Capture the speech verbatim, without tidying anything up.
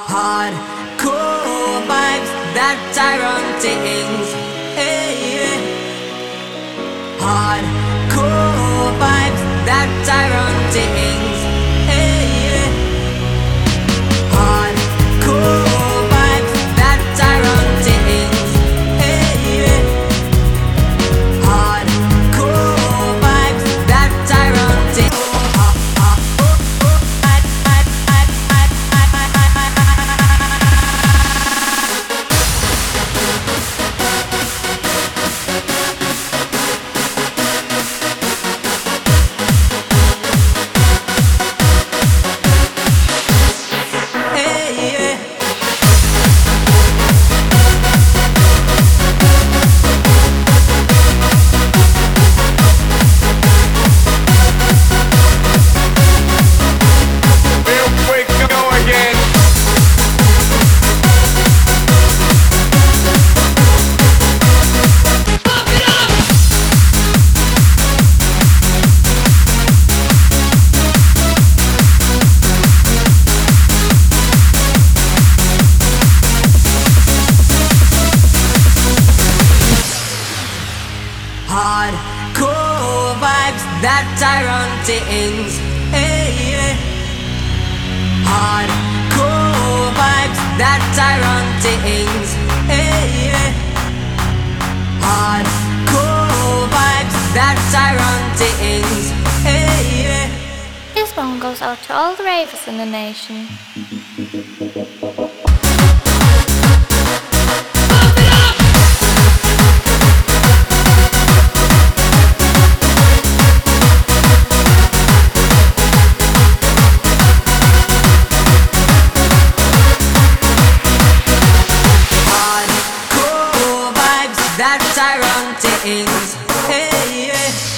Hardcore vibes, that tyrant things. Hey, hardcore vibes, that tyrant things. Hey, hardcore vibes, that tyrant things. Hey, hardcore vibes, that tyrant things. Hardcore vibes, that tyrant things. Hey, hardcore vibes, that tyrant things. Hey, hardcore vibes, that tyrant things. Hey. This one goes out to all the ravers in the nation. That tyrant things. Hey, yeah.